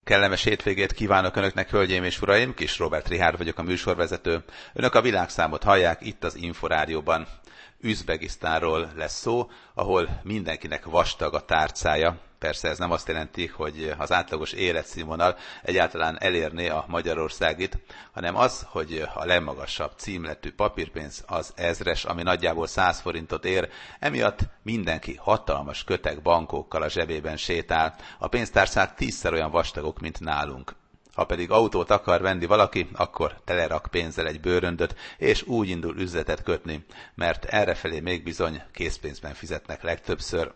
Kellemes hétvégét kívánok Önöknek, hölgyeim és uraim! Kis Robert Richárd vagyok, a műsorvezető. Önök a világszámot hallják itt az Inforádióban. Üzbegisztánról lesz szó, ahol mindenkinek vastag a tárcája. Persze ez nem azt jelenti, hogy az átlagos életszínvonal egyáltalán elérné a magyarországit, hanem az, hogy a legmagasabb címletű papírpénz az ezres, ami nagyjából 100 forintot ér, emiatt mindenki hatalmas köteg bankókkal a zsebében sétál. A pénztárcák 10-szer olyan vastagok, mint nálunk. Ha pedig autót akar venni valaki, akkor telerak pénzzel egy bőröndöt, és úgy indul üzletet kötni, mert errefelé még bizony készpénzben fizetnek legtöbbször.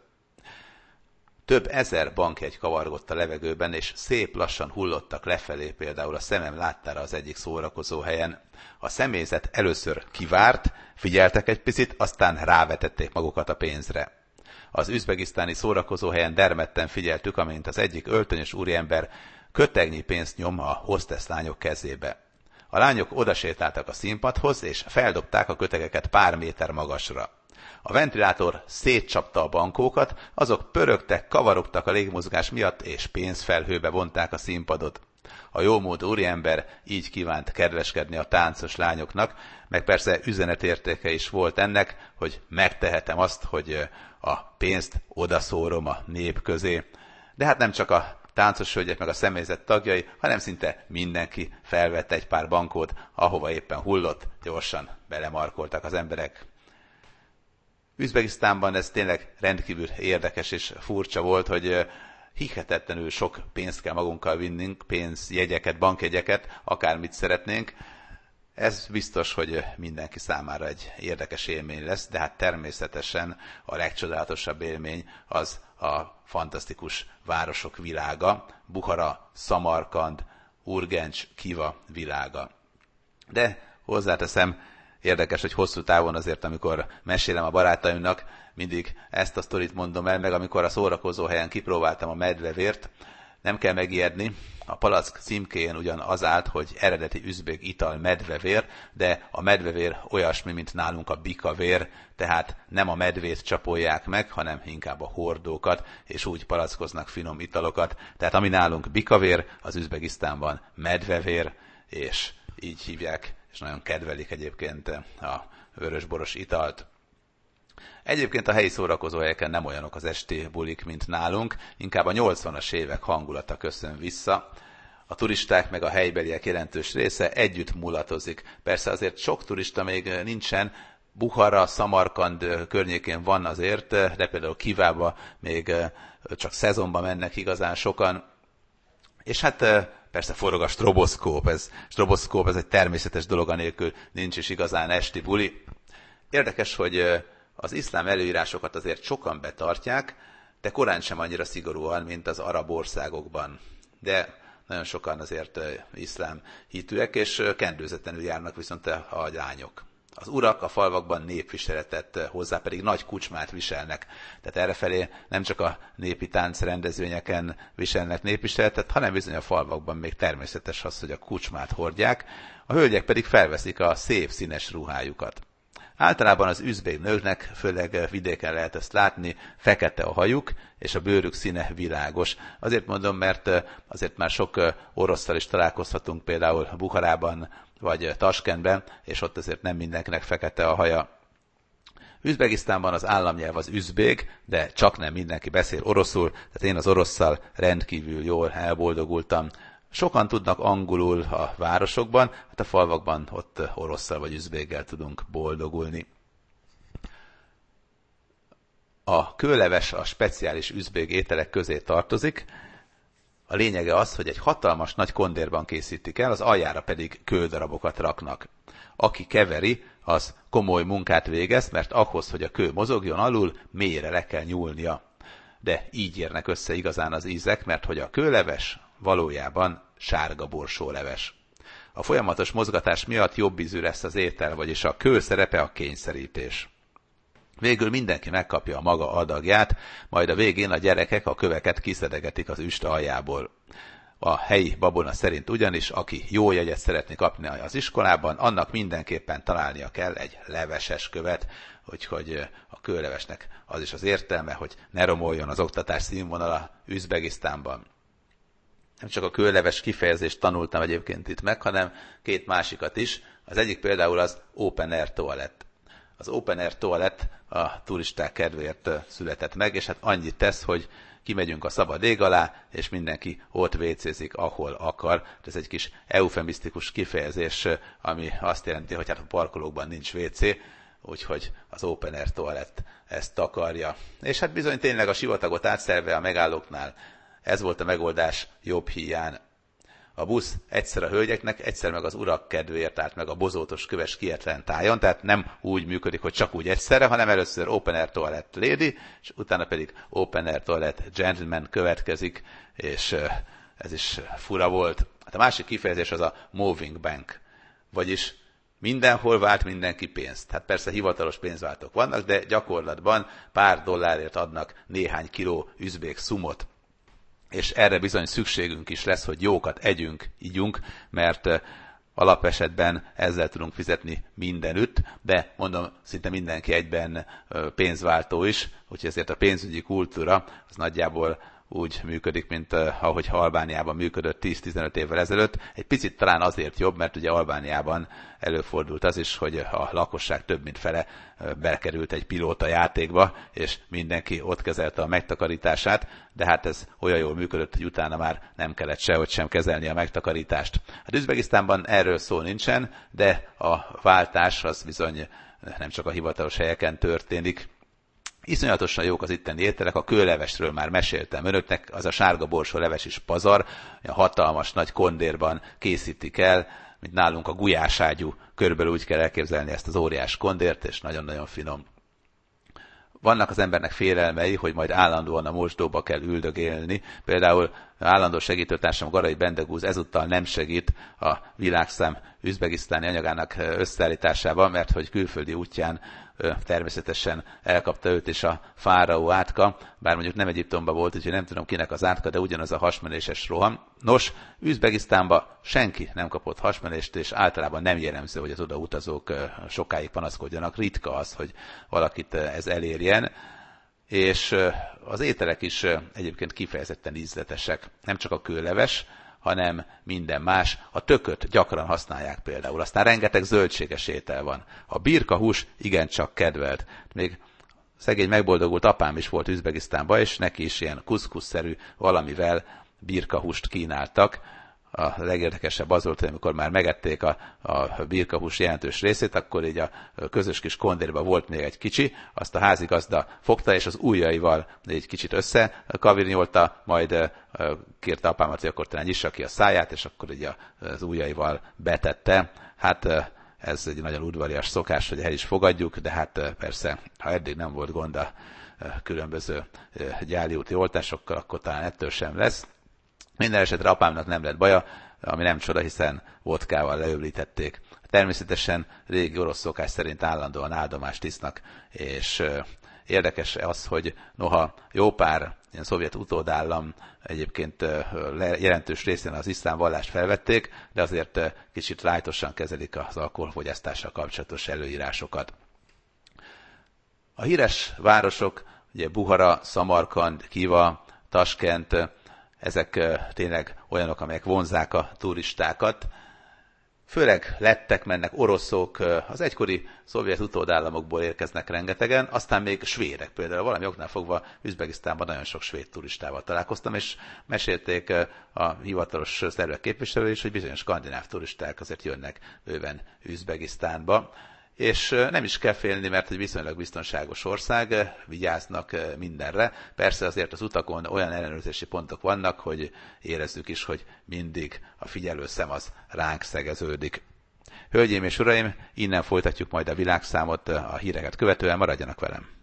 Több ezer bankjegy kavargott a levegőben, és szép lassan hullottak lefelé, például a szemem láttára az egyik szórakozó helyen. A személyzet először kivárt, figyeltek egy picit, aztán rávetették magukat a pénzre. Az üzbegisztáni szórakozóhelyen dermedten figyeltük, amint az egyik öltönyös úriember kötegnyi pénzt nyom a hostess lányok kezébe. A lányok odasétáltak a színpadhoz, és feldobták a kötegeket pár méter magasra. A ventilátor szétcsapta a bankókat, azok pörögtek, kavarogtak a légmozgás miatt, és pénzfelhőbe vonták a színpadot. A jómódú úriember így kívánt kedveskedni a táncos lányoknak, meg persze üzenetértéke is volt ennek, hogy megtehetem azt, hogy a pénzt odaszórom a nép közé. De hát nem csak a táncos hölgyek meg a személyzet tagjai, hanem szinte mindenki felvette egy pár bankót, ahova éppen hullott, gyorsan belemarkoltak az emberek. Üzbegisztánban ez tényleg rendkívül érdekes és furcsa volt, hogy hihetetlenül sok pénzt kell magunkkal vinnünk, pénzjegyeket, bankjegyeket, akármit szeretnénk. Ez biztos, hogy mindenki számára egy érdekes élmény lesz, de hát természetesen a legcsodálatosabb élmény az a fantasztikus városok világa, Buhara, Szamarkand, Urgencs, Kiva világa. De hozzáteszem, érdekes, hogy hosszú távon azért, amikor mesélem a barátaimnak, mindig ezt a sztorit mondom el, meg amikor a szórakozóhelyen kipróbáltam a medvevért, nem kell megijedni, a palack címkéjén ugyan az állt, hogy eredeti üzbég ital medvevér, de a medvevér olyasmi, mint nálunk a bikavér, tehát nem a medvét csapolják meg, hanem inkább a hordókat, és úgy palackoznak finom italokat. Tehát ami nálunk bikavér, az Üzbegisztánban medvevér, és így hívják, és nagyon kedvelik egyébként a vörösboros italt. Egyébként a helyi szórakozóhelyeken nem olyanok az esti bulik, mint nálunk, inkább a 80-as évek hangulata köszön vissza. A turisták meg a helybeliek jelentős része együtt mulatozik. Persze azért sok turista még nincsen, Buhara, Szamarkand környékén van azért, de például Kivába még csak szezonban mennek igazán sokan. És hát persze forog a stroboszkóp, ez egy természetes dolog, anélkül nincs is igazán esti buli. Érdekes, hogy az iszlám előírásokat azért sokan betartják, de korán sem annyira szigorúan, mint az arab országokban. De nagyon sokan azért iszlám hitűek, és kendőzetlenül járnak viszont a lányok. Az urak a falvakban népviseletet, hozzá pedig nagy kucsmát viselnek. Tehát errefelé nem csak a népi táncrendezvényeken viselnek népviseletet, hanem bizony a falvakban még természetes az, hogy a kucsmát hordják, a hölgyek pedig felveszik a szép színes ruhájukat. Általában az üzbég nőknek, főleg vidéken lehet ezt látni, fekete a hajuk, és a bőrük színe világos. Azért mondom, mert azért már sok orosszal is találkozhatunk, például Buharában vagy Taskentben, és ott azért nem mindenkinek fekete a haja. Üzbegisztánban az államnyelv az üzbég, de csak nem mindenki beszél oroszul, tehát én az orosszal rendkívül jól elboldogultam. Sokan tudnak angolul a városokban, hát a falvakban ott orosszal vagy üzbéggel tudunk boldogulni. A kőleves a speciális üzbég ételek közé tartozik. A lényege az, hogy egy hatalmas nagy kondérban készítik el, az aljára pedig kődarabokat raknak. Aki keveri, az komoly munkát végez, mert ahhoz, hogy a kő mozogjon alul, mélyre le kell nyúlnia. De így érnek össze igazán az ízek, mert hogy a kőleves valójában sárga borsóleves. A folyamatos mozgatás miatt jobb ízű lesz az étel, vagyis a kő szerepe a kényszerítés. Végül mindenki megkapja a maga adagját, majd a végén a gyerekek a köveket kiszedegetik az üst aljából. A helyi babona szerint ugyanis, aki jó jegyet szeretné kapni az iskolában, annak mindenképpen találnia kell egy leveses követ, úgyhogy a kőlevesnek az is az értelme, hogy ne romoljon az oktatás színvonala Üzbegisztánban. Nem csak a kőleves kifejezést tanultam egyébként itt meg, hanem két másikat is. Az egyik például az open air toalett. Az open air toalett a turisták kedvéért született meg, és hát annyit tesz, hogy kimegyünk a szabad ég alá, és mindenki ott vécézik, ahol akar. Ez egy kis eufemisztikus kifejezés, ami azt jelenti, hogy hát a parkolókban nincs vécé, úgyhogy az open air toalett ezt takarja. És hát bizony tényleg a sivatagot átszerve a megállóknál ez volt a megoldás jobb híján. A busz egyszer a hölgyeknek, egyszer meg az urak kedvéért állt meg a bozótos köves kietlen tájon, tehát nem úgy működik, hogy csak úgy egyszerre, hanem először open air toilet lady, és utána pedig open air toilet gentleman következik, és ez is fura volt. Hát a másik kifejezés az a moving bank, vagyis mindenhol vált mindenki pénzt. Hát persze hivatalos pénzváltók vannak, de gyakorlatban pár dollárért adnak néhány kiló üzbék szumot. És erre bizony szükségünk is lesz, hogy jókat együnk, igyunk, mert alapesetben ezzel tudunk fizetni mindenütt, de mondom, szinte mindenki egyben pénzváltó is, úgyhogy ezért a pénzügyi kultúra az nagyjából úgy működik, mint ahogy Albániában működött 10-15 évvel ezelőtt. Egy picit talán azért jobb, mert ugye Albániában előfordult az is, hogy a lakosság több mint fele belekerült egy pilóta játékba, és mindenki ott kezelte a megtakarítását, de hát ez olyan jól működött, hogy utána már nem kellett sehogy sem kezelni a megtakarítást. Hát Üzbegisztánban erről szó nincsen, de a váltás az bizony nem csak a hivatalos helyeken történik. Iszonyatosan jók az itteni ételek, a kőlevesről már meséltem önöknek, az a sárga borsó leves is pazar, a hatalmas nagy kondérban készítik el, mint nálunk a gulyáságyú, körülbelül úgy kell elképzelni ezt az óriás kondért, és nagyon-nagyon finom. Vannak az embernek félelmei, hogy majd állandóan a mosdóba kell üldögélni. Például állandó segítőtársam Garai Bendegúz ezúttal nem segít a világszám üzbegisztáni anyagának összeállításában, mert hogy külföldi útján természetesen elkapta őt is a fáraó átka, bár mondjuk nem Egyiptomban volt, úgyhogy nem tudom kinek az átka, de ugyanaz a hasmenéses roham. Nos, Üzbegisztánban senki nem kapott hasmenést, és általában nem jellemző, hogy az odautazók sokáig panaszkodjanak. Ritka az, hogy valakit ez elérjen, és az ételek is egyébként kifejezetten ízletesek. Nem csak a kőleves, hanem minden más. A tököt gyakran használják például. Aztán rengeteg zöldséges étel van. A birkahús igencsak kedvelt. Még szegény megboldogult apám is volt Üzbegisztánban, és neki is ilyen kuszkuszszerű valamivel birkahúst kínáltak. A legérdekesebb az volt, hogy amikor már megették a birkahús jelentős részét, akkor így a közös kis kondérban volt még egy kicsi, azt a házigazda fogta, és az ujjaival egy kicsit összekavirnyolta, majd kérte apámat, hogy akkor talán nyissa ki a száját, és akkor így az ujjaival betette. Hát ez egy nagyon udvarias szokás, hogy el is fogadjuk, de hát persze, ha eddig nem volt gond a különböző gyáliúti oltásokkal, akkor talán ettől sem lesz. Minden esetre apámnak nem lett baja, ami nem csoda, hiszen vodkával leöblítették. Természetesen régi orosz szokás szerint állandóan áldomást isznak, és érdekes az, hogy noha jó pár ilyen szovjet utódállam egyébként jelentős részén az iszlám vallást felvették, de azért kicsit lájtosan kezelik az alkoholfogyasztással kapcsolatos előírásokat. A híres városok, ugye Buhara, Szamarkand, Kiva, Taskent, ezek tényleg olyanok, amelyek vonzzák a turistákat. Főleg lettek, mennek oroszok, az egykori szovjet utódállamokból érkeznek rengetegen, aztán még svédek például. Valami oknál fogva Üzbegisztánban nagyon sok svéd turistával találkoztam, és mesélték a hivatalos szervek képviselői is, hogy bizonyos skandináv turisták azért jönnek bőven Üzbegisztánba. És nem is kell félni, mert egy viszonylag biztonságos ország, vigyáznak mindenre. Persze azért az utakon olyan ellenőrzési pontok vannak, hogy érezzük is, hogy mindig a figyelőszem az ránk szegeződik. Hölgyeim és uraim, innen folytatjuk majd a világszámot, a híreket követően, maradjanak velem!